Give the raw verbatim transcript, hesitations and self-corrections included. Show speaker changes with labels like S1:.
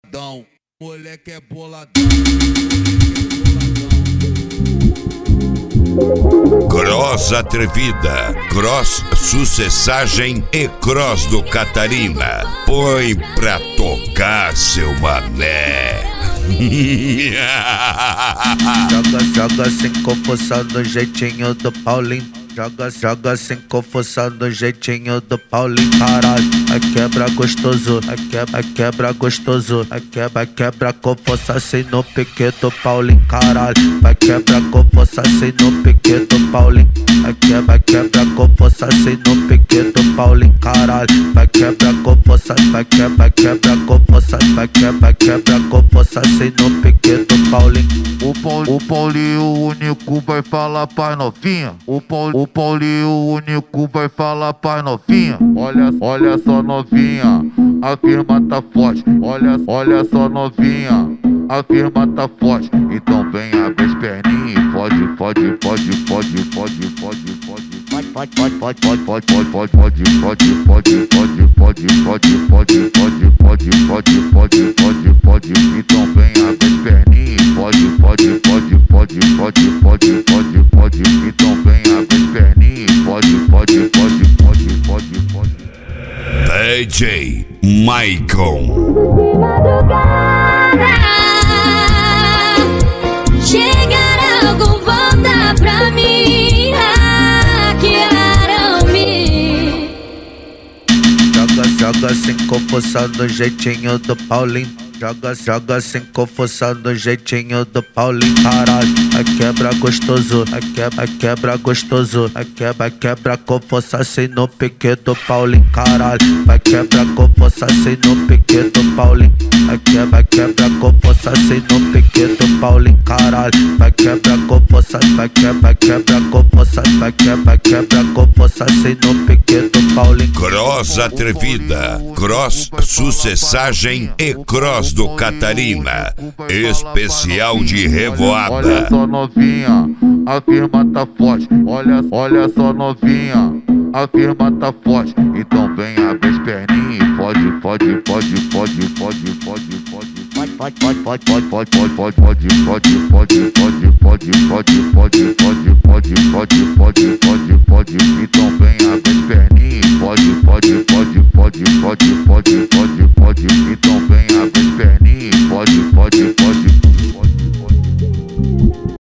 S1: boladão, moleque é boladão.
S2: Cross Atrevida, Cross Sucessagem e Cross do Catarina. Põe pra tocar, seu mané.
S3: Joga, joga sem confusão no jeitinho do Paulinho. Joga, joga sem confusão no jeitinho do Paulinho. Caralho, vai quebra gostoso, vai quebra, vai quebra gostoso, vai quebra, vai quebra com força assim no pique do Paulinho. Caralho, vai quebra com força assim no pique do Paulinho. Vai quebra, vai quebra com força assim no pique do Paulinho. Caralho, vai quebra com força, vai quebra, vai quebra com força, vai quebra, vai quebra com força assim no pique do Paulinho.
S4: O, Paul, o Paulinho único vai falar pai novinha. O, Paul, o Paulinho único vai falar pai novinha. Olha, olha só novinha, a firma tá forte. Olha, olha só novinha, a firma tá forte. Então vem abre as perninhas e pode, pode, pode, pode, pode, pode, pode. Pode, pode, pode, pode, pode, pode, pode, pode, pode, pode, pode, pode, pode, pode, pode, pode, pode, pode, pode. Então vem abre as perninhas e pode, pode, pode, pode, pode, pode, pode, pode. Então vem abre as perninhas e pode, pode, pode, pode, pode, pode.
S2: D J Maicon.
S5: Chegará com volta pra mim, hackearam-me.
S3: Joga, joga sem confusão no jeitinho do Paulinho. Joga, joga sem confusão no jeitinho do Paulinho. Caralho, vai quebra gostoso, vai quebra, vai quebra gostoso, vai quebra, vai quebra com força assim no pique do Paulinho. Caralho, vai quebra com força assim no pique do Paulinho. Vai quebra, vai quebra com força assim no pique do Paulinho. Caralho, vai quebra com força, vai quebra, vai quebra com força, vai quebra, vai quebra com força assim no pique do Paulinho.
S2: Cross Atrevida, Cross Sucessagem e Cross do Catarina, especial de revoada.
S4: Olha só novinha, a firma tá forte. Olha, olha só novinha, a firma tá forte. Então vem abre as perninhas e pode, pode, pode, pode, pode, pode, pode. Pode, pode, pode, pode, pode, pode, pode, pode, pode, pode, pode, pode, pode, pode, pode, pode, pode,